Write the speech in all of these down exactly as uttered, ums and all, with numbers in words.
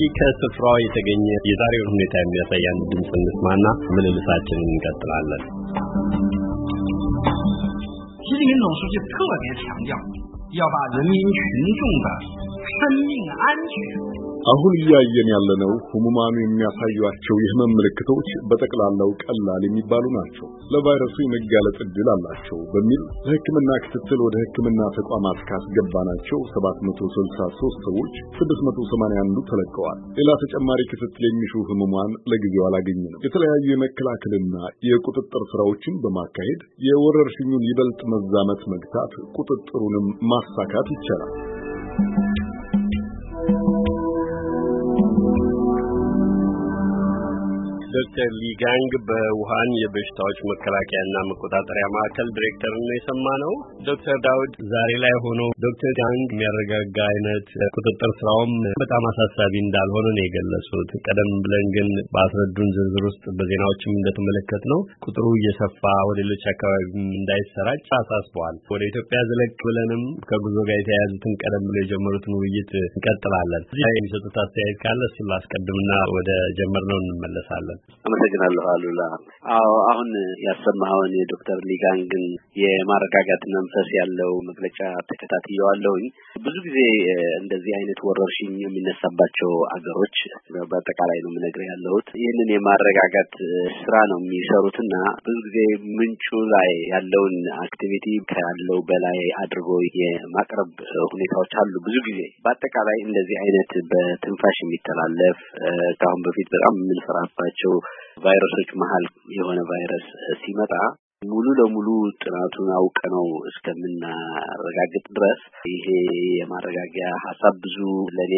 ከስፍራው የተገኘ የዛሬውን ሁኔታ የሚያሳያን ድምጽ እንስማና ምልልሳችንን እንቀጥላለን። 习近平总书记特别强调要把人民群众的生命安全 አሁን እያየን ያለነው ህሙማኑ የሚያሳዩአቸው የህመም ምልክቶች በጠቅላላው ቀላል የሚባሉ ናቸው። ለቫይረሱ የመጋለጥ ዕድል አላቸው በሚል ለሕክምና ክትትል ወደ ሕክምና ተቋማት ካስገባናቸው ሰባት መቶ ስልሳ ሶስት ሰዎች ስድስት መቶ ሰማንያ አንዱ ተለቀዋል። ሌላ ተጨማሪ ክትትል የሚሹ ህሙማን ለጊዜው አላገኘንም። የተለያዩ የመከላከልና የቁጥጥር ስራዎችን በማካሄድ የወረርሽኙን ይበልጥ መዛመት መግታት ቁጥጥሩንም ማሳካት ይቻላል። ዶክተር ሊጋንግ በውሃን የበሽታዎች መከላከያና መቆጣጠሪያ ማዕከል ዲሬክተር ነው የሰማነው። ዶክተር ዳውድ ዛሬ ላይ ሆኖ ዶክተር ሊጋንግ የሚያረጋጋ አይነት ቁጥጥር ስራውም በጣም አሳሳቢ እንዳልሆነ ነው የገለጹት። ቀደም ብለን ግን በአስረዱን ዝርዝር ውስጥ በዜናዎችም እንደተመለከትነው ቁጥሩ እየሰፋ ወደ ሌሎች አካባቢም እንዳይሰራጭ አሳስበዋል። ወደ ኢትዮጵያ ዘለቅ ብለንም ከጉዞ ጋር የተያያዙትን ቀደም ብሎ የጀመሩትን ውይይት እንቀጥላለን። እዚህ ላይ የሚሰጡት አስተያየት ካለ እሱን ላስቀድምና ወደ ጀመርነው እንመለሳለን። አመሰግናለሁ አሉላ። አዎ አሁን ያሰማኸውን የዶክተር ሊጋንግን የማረጋጋት መንፈስ ያለው መግለጫ ተከታትየዋለሁኝ። ብዙ ጊዜ እንደዚህ አይነት ወረርሽኝ የሚነሳባቸው አገሮች በአጠቃላይ ነው የምነግርህ ያለሁት ይህንን የማረጋጋት ስራ ነው የሚሰሩትና ብዙ ጊዜ ምንጩ ላይ ያለውን አክቲቪቲ ካለው በላይ አድርጎ የማቅረብ ሁኔታዎች አሉ። ብዙ ጊዜ በአጠቃላይ እንደዚህ አይነት በትንፋሽ የሚተላለፍ ከአሁን በፊት በጣም የምንፈራባቸው ቫይረሶች መሃል የሆነ ቫይረስ ሲመጣ ሙሉ ለሙሉ ጥናቱን አውቀነው እስከምናረጋግጥ ድረስ ይሄ የማረጋጊያ ሐሳብ ብዙ ለኔ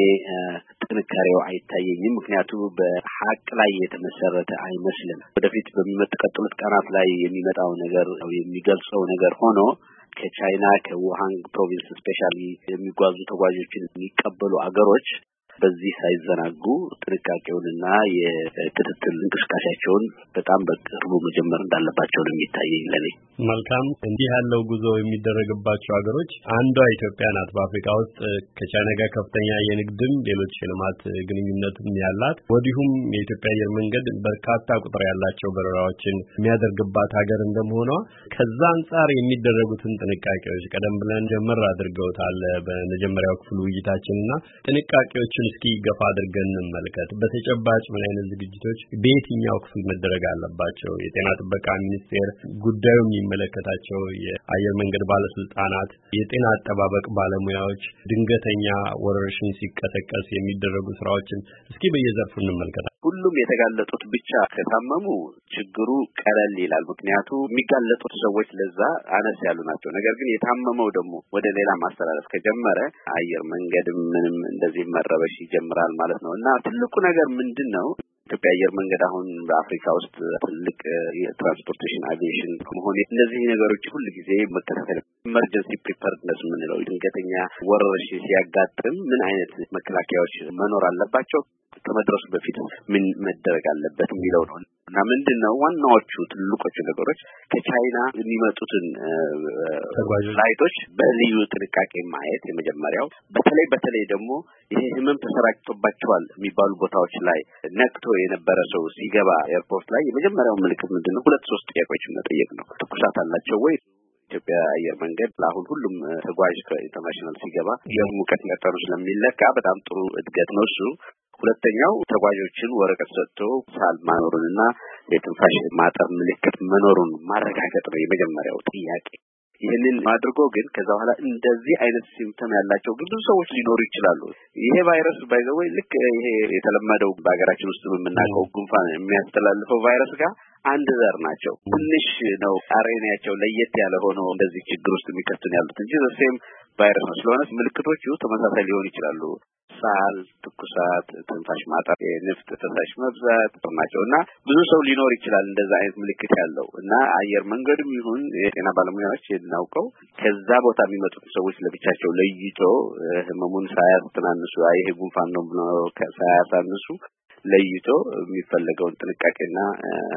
ጥንካሬው አይታየኝም። ምክንያቱም በሐቅ ላይ የተመሰረተ አይመስልም። ወደፊት በሚመጣው ቀናት ላይ የሚመጣው ነገር የሚገልጸው ነገር ሆኖ ከቻይና ከውሃን ፕሮቪንስ ስፔሻሊ የሚጓዙ ተጓዦችን የሚቀበሉ አገሮች በዚህ ሳይዘናጉ ጥንቃቄውንና የክትትል እንቅስቃሴያቸውን በጣም በቅርቡ መጀመር እንዳለባቸው ነው የሚታየኝ ለኔ። መልካም። እንዲህ ያለው ጉዞ የሚደረግባቸው ሀገሮች አንዷ ኢትዮጵያ ናት። በአፍሪካ ውስጥ ከቻይና ጋር ከፍተኛ የንግድም ሌሎች የልማት ግንኙነትም ያላት ወዲሁም የኢትዮጵያ አየር መንገድ በርካታ ቁጥር ያላቸው በረራዎችን የሚያደርግባት ሀገር እንደመሆኗ ከዛ አንጻር የሚደረጉትን ጥንቃቄዎች ቀደም ብለን ጀመር አድርገውታል በመጀመሪያው ክፍል ውይይታችንና ጥንቃቄዎችን እስኪ ገፋ አድርገን እንመልከት። በተጨባጭ ምን አይነት ዝግጅቶች በየትኛው ክፍል መደረግ አለባቸው? የጤና ጥበቃ ሚኒስቴር ጉዳዩ የሚመለከታቸው የአየር መንገድ ባለስልጣናት፣ የጤና አጠባበቅ ባለሙያዎች ድንገተኛ ወረርሽኝ ሲቀሰቀስ የሚደረጉ ስራዎችን እስኪ በየዘርፉ እንመልከት። ሁሉም የተጋለጡት ብቻ ከታመሙ ችግሩ ቀለል ይላል። ምክንያቱም የሚጋለጡት ሰዎች ለዛ አነስ ያሉ ናቸው። ነገር ግን የታመመው ደግሞ ወደ ሌላ ማስተላለፍ ከጀመረ አየር መንገድ ምንም እንደዚህ መረበሽ ይጀምራል ማለት ነው እና ትልቁ ነገር ምንድነው? ኢትዮጵያ አየር መንገድ አሁን በአፍሪካ ውስጥ ትልቅ የትራንስፖርቴሽን አቪዬሽን መሆን እነዚህ ነገሮች ሁሉ ጊዜ መከታተል ኢመርጀንሲ ፕሪፐርድነስ ምንለው ድንገተኛ ወረርሽኝ ሲያጋጥም ምን አይነት መከላከያዎች መኖር አለባቸው ከመድረሱ በፊት ምን መደረግ አለበት የሚለው ነው እና ምንድነው ዋናዎቹ ትልቆቹ ነገሮች ከቻይና የሚመጡትን ፍላይቶች በልዩ ጥንቃቄ ማየት የመጀመሪያው። በተለይ በተለይ ደግሞ ይሄ ህመም ተሰራጭቶባቸዋል የሚባሉ ቦታዎች ላይ ነክቶ የነበረ ሰው ሲገባ ኤርፖርት ላይ የመጀመሪያው ምልክት ምንድነው? ሁለት ሶስት ጥያቄዎችን መጠየቅ ነው። ትኩሳት አላቸው ወይ? ኢትዮጵያ አየር መንገድ ለአሁን ሁሉም ተጓዥ ከኢንተርናሽናል ሲገባ የሙቀት መጠኑ ስለሚለካ በጣም ጥሩ እድገት ነው እሱ። ሁለተኛው ተጓዦችን ወረቀት ሰጥቶ ሳል ማኖሩንና የትንፋሽ ማጠር ምልክት መኖሩን ማረጋገጥ ነው የመጀመሪያው ጥያቄ። ይህንን አድርጎ ግን ከዛ በኋላ እንደዚህ አይነት ሲምፕተም ያላቸው ብዙ ሰዎች ሊኖሩ ይችላሉ። ይሄ ቫይረስ ባይዘው ልክ ይሄ የተለመደው በአገራችን ውስጥ የምናውቀው ጉንፋን የሚያስተላልፈው ቫይረስ ጋር አንድ ዘር ናቸው። ትንሽ ነው አሬናቸው ለየት ያለ ሆኖ እንደዚህ ችግር ውስጥ የሚከቱን ያሉት እንጂ ዘሴም ቫይረስ ነው። ስለሆነ ምልክቶቹ ተመሳሳይ ሊሆኑ ይችላሉ። ሳል፣ ትኩሳት፣ ትንፋሽ ማጠር፣ የንፍጥ ፈሳሽ መብዛት ናቸውና ብዙ ሰው ሊኖር ይችላል እንደዛ አይነት ምልክት ያለው እና አየር መንገድም ይሁን የጤና ባለሙያዎች የናውቀው ከዛ ቦታ የሚመጡት ሰዎች ለብቻቸው ለይቶ ህመሙን ሳያስተናንሱ ይሄ ጉንፋን ነው ብለው ሳያሳንሱ ለይቶ የሚፈልገውን ጥንቃቄና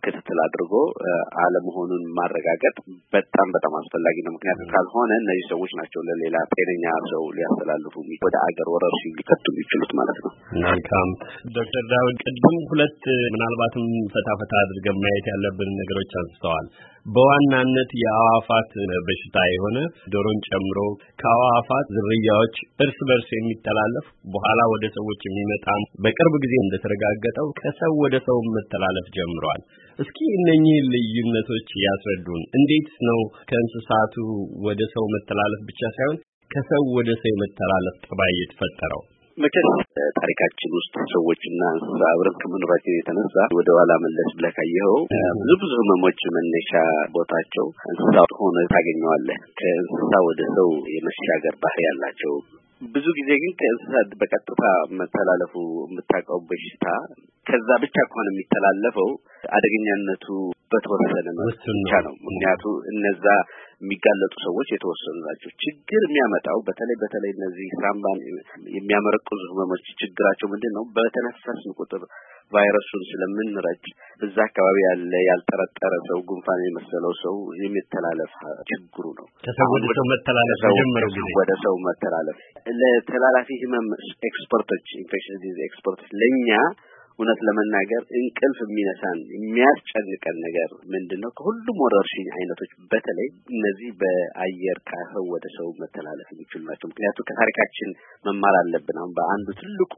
ክትትል አድርጎ አለመሆኑን ማረጋገጥ በጣም በጣም አስፈላጊ ነው። ምክንያቱም ካልሆነ እነዚህ ሰዎች ናቸው ለሌላ ጤነኛ ሰው ሊያስተላልፉ ወደ አገር ወረርሽኝ ሊከቱ የሚችሉት ማለት ነው። መልካም ዶክተር ዳውድ ቅድም ሁለት ምናልባትም ፈታፈታ አድርገን ማየት ያለብን ነገሮች አንስተዋል። በዋናነት የአዋፋት በሽታ የሆነ ዶሮን ጨምሮ ከአዋፋት ዝርያዎች እርስ በርስ የሚተላለፍ በኋላ ወደ ሰዎች የሚመጣ በቅርብ ጊዜ እንደተረጋገጠው ከሰው ወደ ሰው መተላለፍ ጀምሯል። እስኪ እነኚህ ልዩነቶች ያስረዱን። እንዴት ነው ከእንስሳቱ ወደ ሰው መተላለፍ ብቻ ሳይሆን ከሰው ወደ ሰው የመተላለፍ ጠባይ የተፈጠረው? መቼም ታሪካችን ውስጥ ሰዎችና እንስሳ አብረን ከመኖራቸው የተነሳ ወደ ኋላ መለስ ብለህ ካየኸው ብዙ ብዙ ህመሞች መነሻ ቦታቸው እንስሳ ሆነ ታገኘዋለህ። ከእንስሳ ወደ ሰው የመሻገር ባህሪ ያላቸው ብዙ ጊዜ ግን ከእንስሳት በቀጥታ መተላለፉ የምታውቀው በሽታ ከዛ ብቻ ከሆነ የሚተላለፈው አደገኛነቱ በተወሰነ ብቻ ነው። ምክንያቱም እነዛ የሚጋለጡ ሰዎች የተወሰኑ ናቸው። ችግር የሚያመጣው በተለይ በተለይ እነዚህ ሳምባን የሚያመረቅዙ ህመሞች ችግራቸው ምንድነው? በተነፈስን ቁጥር ቫይረሱን ስለምንረጭ እዛ አካባቢ ያለ ያልጠረጠረ ሰው ጉንፋን የመሰለው ሰው የሚተላለፍ ችግሩ ነው። ከሰው ወደ ሰው መተላለፍ ጀምሮ ወደ ሰው መተላለፍ ለተላላፊ ህመም ኤክስፐርቶች ኢንፌክሽን ዲዚዝ ኤክስፐርቶች ለኛ እውነት ለመናገር እንቅልፍ የሚነሳን የሚያስጨንቀን ነገር ምንድነው? ከሁሉም ወረርሽኝ አይነቶች በተለይ እነዚህ በአየር ከሰው ወደ ሰው መተላለፍ የሚችሉ ናቸው። ምክንያቱም ከታሪካችን መማር አለብን። አሁን በአንዱ ትልቁ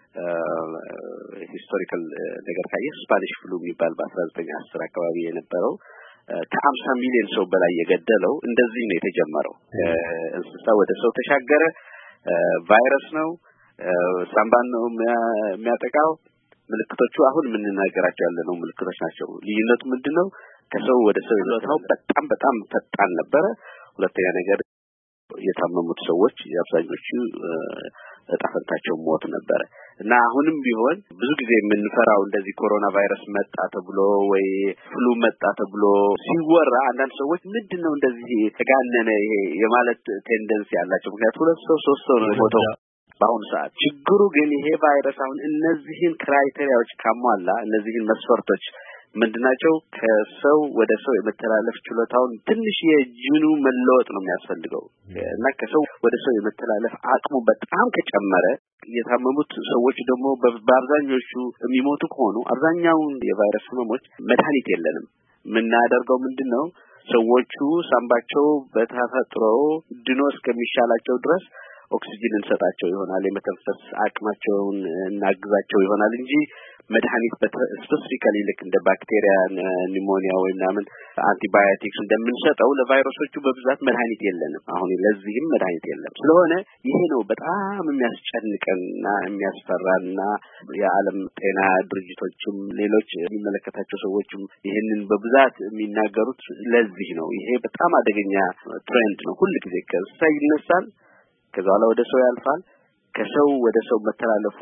ሂስቶሪካል ነገር ካየ ስፓኒሽ ፍሉ የሚባል በአስራ ዘጠኝ አስር አካባቢ የነበረው ከአምሳ ሚሊዮን ሰው በላይ የገደለው እንደዚህ ነው የተጀመረው። እንስሳ ወደ ሰው ተሻገረ። ቫይረስ ነው፣ ሳምባን ነው የሚያጠቃው። ምልክቶቹ አሁን የምንናገራቸው ያለነው ምልክቶች ናቸው። ልዩነቱ ምንድነው? ከሰው ወደ ሰው የመጣው በጣም በጣም ፈጣን ነበረ። ሁለተኛ ነገር የታመሙት ሰዎች የአብዛኞቹ ተጣፈንታቸው ሞት ነበረ እና አሁንም ቢሆን ብዙ ጊዜ የምንፈራው እንደዚህ ኮሮና ቫይረስ መጣ ተብሎ ወይ ፍሉ መጣ ተብሎ ሲወራ አንዳንድ ሰዎች ምንድነው እንደዚህ ተጋነነ ይሄ የማለት ቴንደንሲ ያላቸው። ምክንያቱም ሁለት ሰው ሶስት ሰው ነው የሞተው በአሁኑ ሰዓት። ችግሩ ግን ይሄ ቫይረስ አሁን እነዚህን ክራይቴሪያዎች ካሟላ እነዚህን መስፈርቶች ምንድናቸው? ከሰው ወደ ሰው የመተላለፍ ችሎታውን ትንሽ የጂኑ መለወጥ ነው የሚያስፈልገው እና ከሰው ወደ ሰው የመተላለፍ አቅሙ በጣም ከጨመረ የታመሙት ሰዎች ደግሞ በአብዛኞቹ የሚሞቱ ከሆኑ አብዛኛውን የቫይረስ ህመሞች መድኃኒት የለንም። የምናደርገው ምንድነው? ሰዎቹ ሳምባቸው በተፈጥሮ ድኖ እስከሚሻላቸው ድረስ ኦክሲጅን እንሰጣቸው ይሆናል፣ የመተንፈስ አቅማቸውን እናግዛቸው ይሆናል እንጂ መድኃኒት ስፔሲፊካሊ ልክ እንደ ባክቴሪያ ኒሞኒያ ወይ ምናምን አንቲባዮቲክስ እንደምንሰጠው ለቫይረሶቹ በብዛት መድኃኒት የለንም። አሁን ለዚህም መድኃኒት የለም። ስለሆነ ይሄ ነው በጣም የሚያስጨንቀንና የሚያስፈራና የዓለም ጤና ድርጅቶችም ሌሎች የሚመለከታቸው ሰዎችም ይሄንን በብዛት የሚናገሩት ለዚህ ነው። ይሄ በጣም አደገኛ ትሬንድ ነው። ሁሉ ጊዜ ከዛ ይነሳል፣ ከዛ ወደ ሰው ያልፋል። ከሰው ወደ ሰው መተላለፉ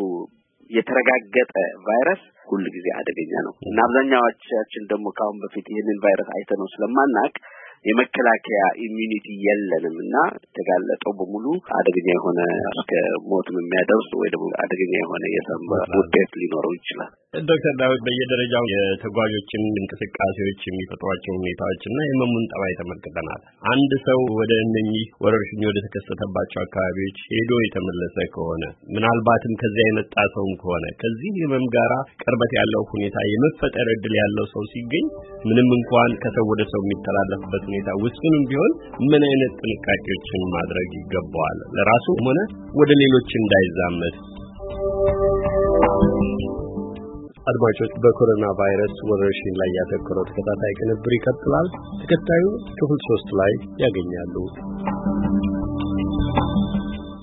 የተረጋገጠ ቫይረስ ሁሉ ጊዜ አደገኛ ነው እና አብዛኛዎቻችን ደግሞ ካሁን በፊት ይሄንን ቫይረስ አይተነው ስለማናቅ የመከላከያ ኢሚዩኒቲ የለንም እና ተጋለጠው በሙሉ አደገኛ የሆነ እስከ ሞት የሚያደርስ ወይ ደግሞ አደገኛ የሆነ የሳምባ ውጤት ሊኖረው ይችላል። ዶክተር ዳዊት በየደረጃው የተጓዦችን እንቅስቃሴዎች የሚፈጥሯቸው ሁኔታዎችና የህመሙን ጠባይ ተመልክተናል። አንድ ሰው ወደ እነኚህ ወረርሽኝ ወደ ተከሰተባቸው አካባቢዎች ሄዶ የተመለሰ ከሆነ ምናልባትም ከዚያ የመጣ ሰውም ከሆነ ከዚህ ህመም ጋራ ቅርበት ያለው ሁኔታ የመፈጠር እድል ያለው ሰው ሲገኝ ምንም እንኳን ከሰው ወደ ሰው የሚተላለፍበት ሁኔታ ውስንም ቢሆን ምን አይነት ጥንቃቄዎችን ማድረግ ይገባዋል ለራሱም ሆነ ወደ ሌሎች እንዳይዛመት? አድማጮች በኮሮና ቫይረስ ወረርሽኝ ላይ ያተኮረው ተከታታይ ቅንብር ይቀጥላል። ተከታዩ ክፍል ሶስት ላይ ያገኛሉ።